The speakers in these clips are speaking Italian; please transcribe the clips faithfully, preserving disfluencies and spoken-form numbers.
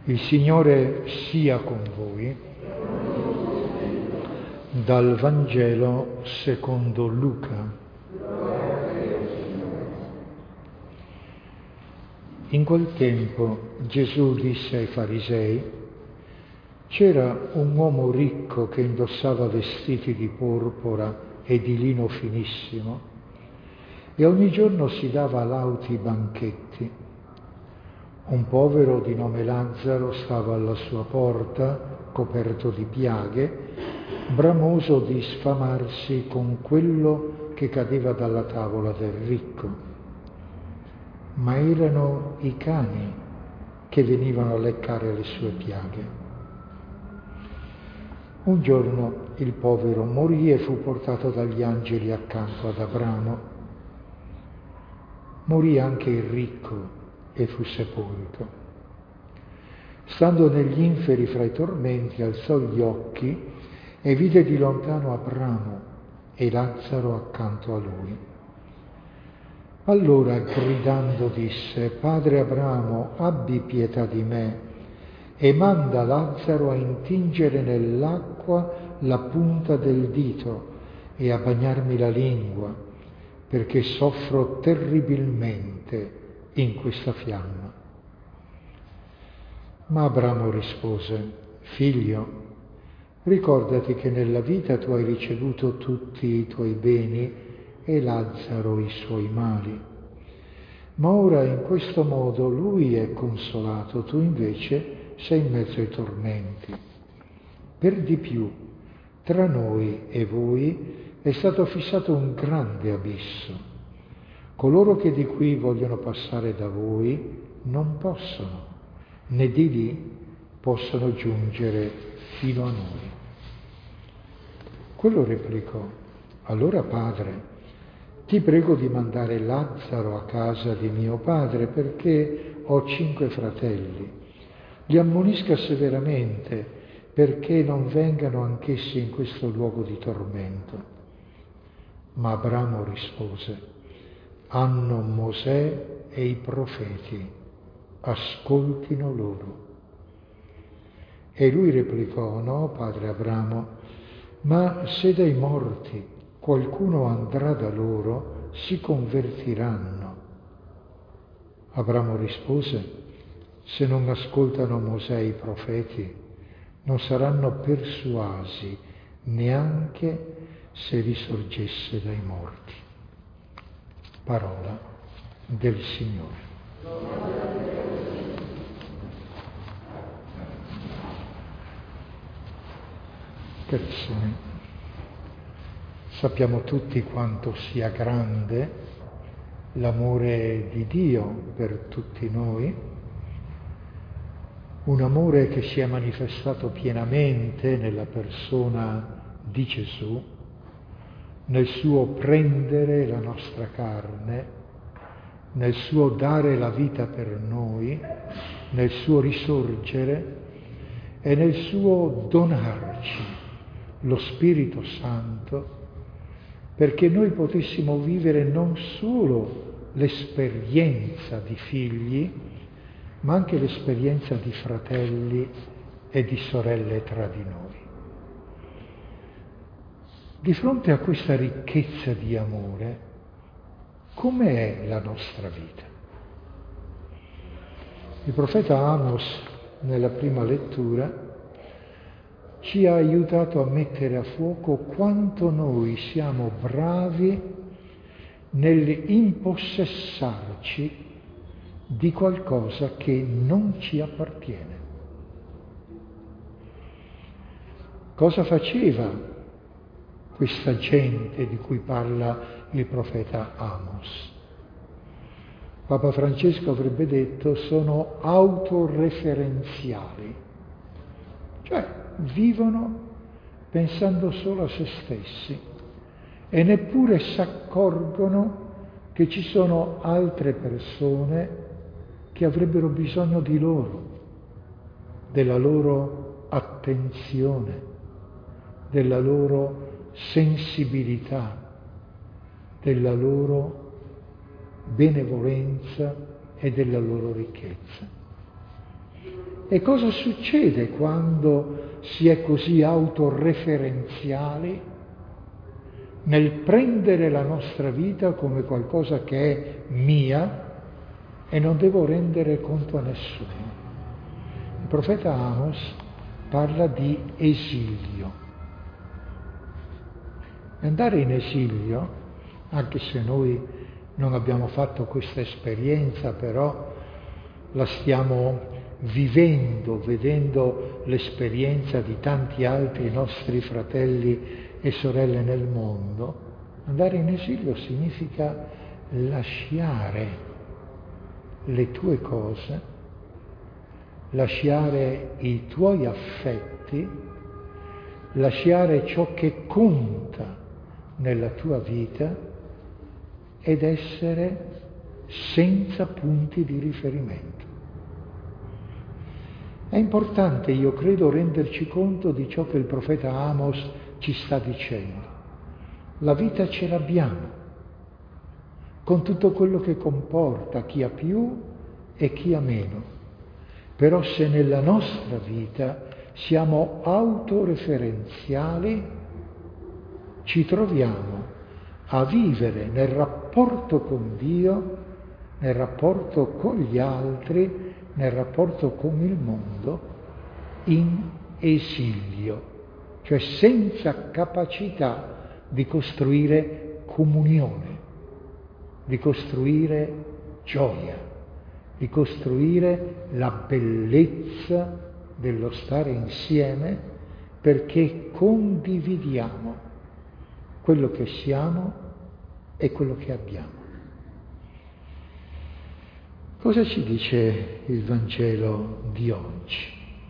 Il Signore sia con voi. Dal Vangelo secondo Luca. In quel tempo Gesù disse ai farisei: c'era un uomo ricco che indossava vestiti di porpora e di lino finissimo e ogni giorno si dava lauti banchetti. Un povero di nome Lazzaro stava alla sua porta, coperto di piaghe, bramoso di sfamarsi con quello che cadeva dalla tavola del ricco. Ma erano i cani che venivano a leccare le sue piaghe. Un giorno il povero morì e fu portato dagli angeli accanto ad Abramo. Morì anche il ricco e fu sepolto. Stando negli inferi fra i tormenti, alzò gli occhi e vide di lontano Abramo e Lazzaro accanto a lui. Allora, gridando, disse: Padre Abramo, abbi pietà di me e manda Lazzaro a intingere nell'acqua la punta del dito e a bagnarmi la lingua, perché soffro terribilmente in questa fiamma. Ma Abramo rispose: Figlio, ricordati che nella vita tu hai ricevuto tutti i tuoi beni e Lazzaro i suoi mali. Ma ora in questo modo lui è consolato, tu invece sei in mezzo ai tormenti. Per di più, tra noi e voi è stato fissato un grande abisso. Coloro che di qui vogliono passare da voi non possono, né di lì possono giungere fino a noi. Quello replicò: allora padre, ti prego di mandare Lazzaro a casa di mio padre, perché ho cinque fratelli. Li ammonisca severamente, perché non vengano anch'essi in questo luogo di tormento. Ma Abramo rispose: hanno Mosè e i profeti, ascoltino loro. E lui replicò: no, padre Abramo, ma se dai morti qualcuno andrà da loro, si convertiranno. Abramo rispose: se non ascoltano Mosè e i profeti, non saranno persuasi neanche se risorgesse dai morti. Parola del Signore. Carissimi, sappiamo tutti quanto sia grande l'amore di Dio per tutti noi, un amore che si è manifestato pienamente nella persona di Gesù, nel suo prendere la nostra carne, nel suo dare la vita per noi, nel suo risorgere e nel suo donarci lo Spirito Santo, perché noi potessimo vivere non solo l'esperienza di figli, ma anche l'esperienza di fratelli e di sorelle tra di noi. Di fronte a questa ricchezza di amore, com'è la nostra vita? Il profeta Amos, nella prima lettura, ci ha aiutato a mettere a fuoco quanto noi siamo bravi nell'impossessarci di qualcosa che non ci appartiene. Cosa faceva questa gente di cui parla il profeta Amos? Papa Francesco avrebbe detto: sono autoreferenziali, cioè vivono pensando solo a se stessi e neppure si accorgono che ci sono altre persone che avrebbero bisogno di loro, della loro attenzione, della loro sensibilità, della loro benevolenza e della loro ricchezza. E cosa succede quando si è così autoreferenziali nel prendere la nostra vita come qualcosa che è mia e non devo rendere conto a nessuno? Il profeta Amos parla di esilio. Andare in esilio, anche se noi non abbiamo fatto questa esperienza, però la stiamo vivendo, vedendo l'esperienza di tanti altri nostri fratelli e sorelle nel mondo. Andare in esilio significa lasciare le tue cose, lasciare i tuoi affetti, lasciare ciò che conta nella tua vita ed essere senza punti di riferimento. È importante, io credo, renderci conto di ciò che il profeta Amos ci sta dicendo. La vita ce l'abbiamo, con tutto quello che comporta, chi ha più e chi ha meno. Però se nella nostra vita siamo autoreferenziali, ci troviamo a vivere nel rapporto con Dio, nel rapporto con gli altri, nel rapporto con il mondo, in esilio, cioè senza capacità di costruire comunione, di costruire gioia, di costruire la bellezza dello stare insieme, perché condividiamo quello che siamo e quello che abbiamo. Cosa ci dice il Vangelo di oggi?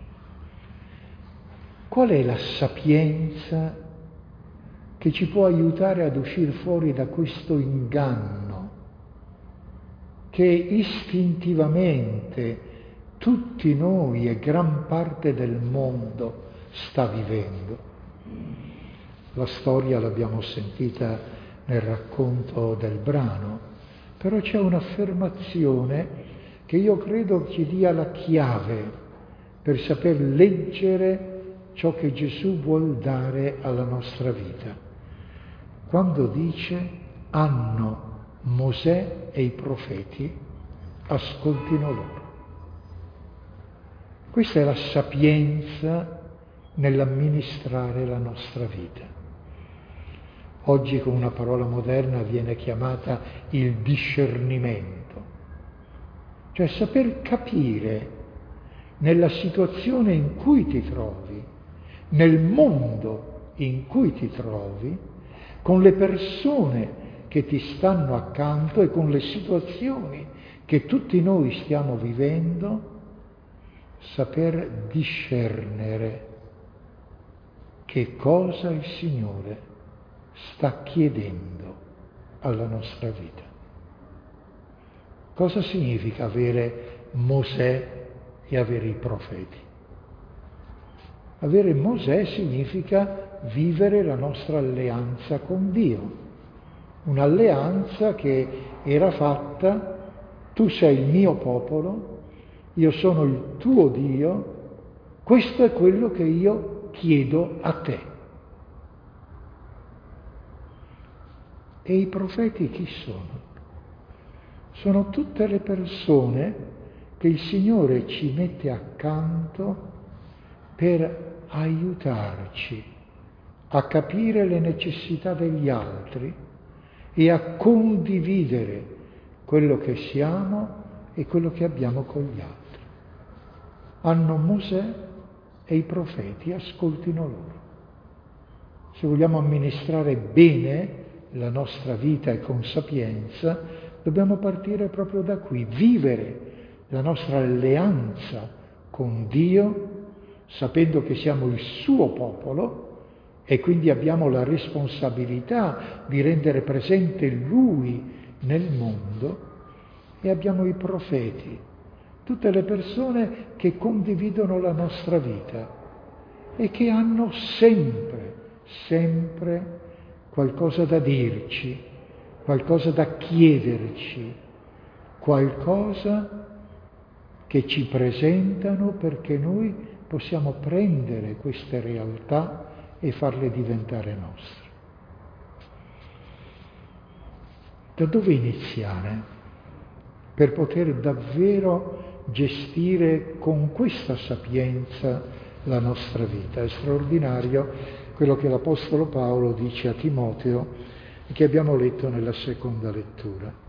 Qual è la sapienza che ci può aiutare ad uscire fuori da questo inganno che istintivamente tutti noi e gran parte del mondo sta vivendo? La storia l'abbiamo sentita nel racconto del brano, però c'è un'affermazione che io credo ci dia la chiave per saper leggere ciò che Gesù vuol dare alla nostra vita. Quando dice: hanno Mosè e i profeti, ascoltino loro. Questa è la sapienza nell'amministrare la nostra vita. Oggi con una parola moderna viene chiamata il discernimento, cioè saper capire nella situazione in cui ti trovi, nel mondo in cui ti trovi, con le persone che ti stanno accanto e con le situazioni che tutti noi stiamo vivendo, saper discernere che cosa il Signore sta chiedendo alla nostra vita. Cosa significa avere Mosè e avere i profeti? Avere Mosè significa vivere la nostra alleanza con Dio, un'alleanza che era fatta: tu sei il mio popolo, io sono il tuo Dio, questo è quello che io chiedo a te. E i profeti chi sono? Sono tutte le persone che il Signore ci mette accanto per aiutarci a capire le necessità degli altri e a condividere quello che siamo e quello che abbiamo con gli altri. Hanno Mosè e i profeti, ascoltino loro. Se vogliamo amministrare bene la nostra vita e con sapienza, dobbiamo partire proprio da qui, vivere la nostra alleanza con Dio, sapendo che siamo il suo popolo e quindi abbiamo la responsabilità di rendere presente Lui nel mondo, e abbiamo i profeti, tutte le persone che condividono la nostra vita e che hanno sempre, sempre qualcosa da dirci, qualcosa da chiederci, qualcosa che ci presentano perché noi possiamo prendere queste realtà e farle diventare nostre. Da dove iniziare per poter davvero gestire con questa sapienza la nostra vita? È straordinario quello che l'Apostolo Paolo dice a Timoteo e che abbiamo letto nella seconda lettura.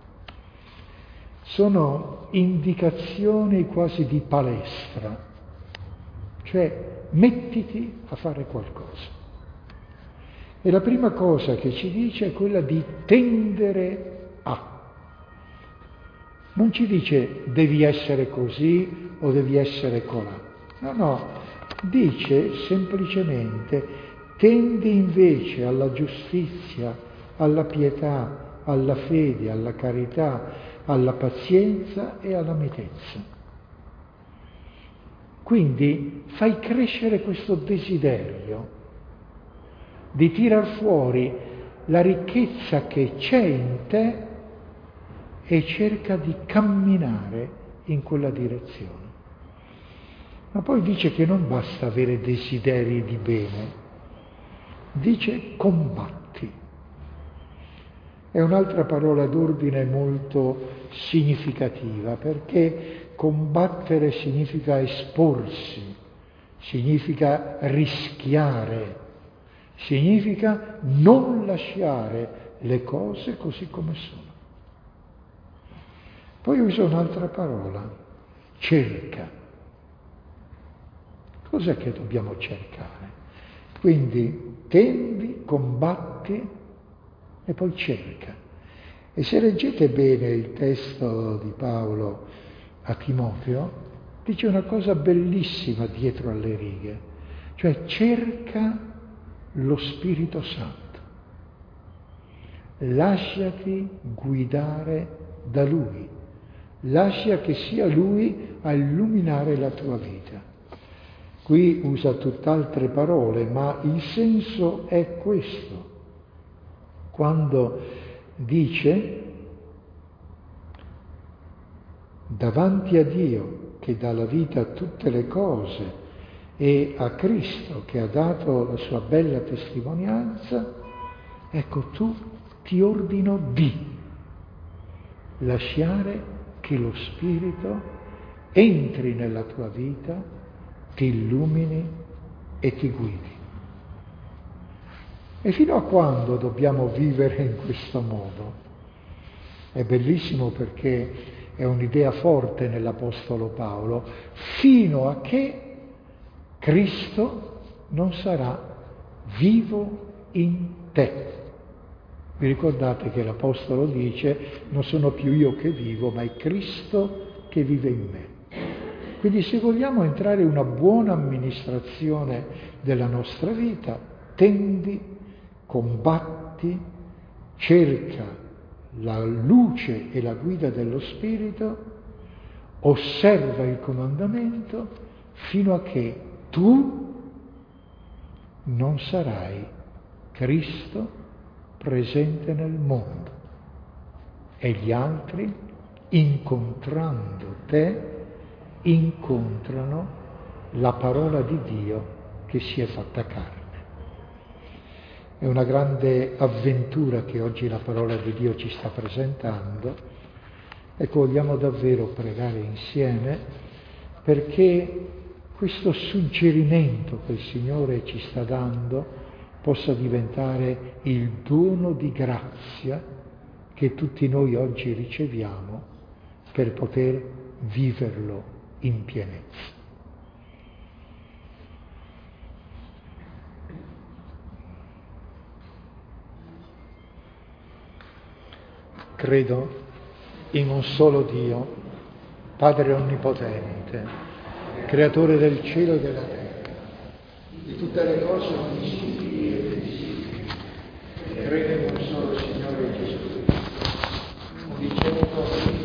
Sono indicazioni quasi di palestra, cioè mettiti a fare qualcosa. E la prima cosa che ci dice è quella di tendere a. Non ci dice devi essere così o devi essere colà. No, no, dice semplicemente tendi invece alla giustizia, alla pietà, alla fede, alla carità, alla pazienza e alla mitezza. Quindi fai crescere questo desiderio di tirar fuori la ricchezza che c'è in te e cerca di camminare in quella direzione. Ma poi dice che non basta avere desideri di bene, dice combatti. È un'altra parola d'ordine molto significativa, perché combattere significa esporsi, significa rischiare, significa non lasciare le cose così come sono. Poi usa un'altra parola, cerca. Cos'è che dobbiamo cercare? Quindi tendi, combatti e poi cerca. E se leggete bene il testo di Paolo a Timoteo, dice una cosa bellissima dietro alle righe, cioè cerca lo Spirito Santo, lasciati guidare da Lui, lascia che sia Lui a illuminare la tua vita. Qui usa tutt'altre parole, ma il senso è questo. Quando dice davanti a Dio che dà la vita a tutte le cose e a Cristo che ha dato la sua bella testimonianza, ecco tu ti ordino di lasciare che lo Spirito entri nella tua vita, ti illumini e ti guidi. E fino a quando dobbiamo vivere in questo modo? È bellissimo perché è un'idea forte nell'Apostolo Paolo, fino a che Cristo non sarà vivo in te. Vi ricordate che l'Apostolo dice, non sono più io che vivo, ma è Cristo che vive in me. Quindi se vogliamo entrare in una buona amministrazione della nostra vita, tendi, combatti, cerca la luce e la guida dello Spirito, osserva il comandamento fino a che tu non sarai Cristo presente nel mondo e gli altri, incontrando te, incontrano la parola di Dio che si è fatta carne. È una grande avventura che oggi la parola di Dio ci sta presentando. Ecco, vogliamo davvero pregare insieme perché questo suggerimento che il Signore ci sta dando possa diventare il dono di grazia che tutti noi oggi riceviamo per poter viverlo in pienezza. Credo in un solo Dio, Padre Onnipotente, Creatore del cielo e della terra, di tutte le cose visibili e invisibili. Credo in un solo Signore Gesù Cristo, un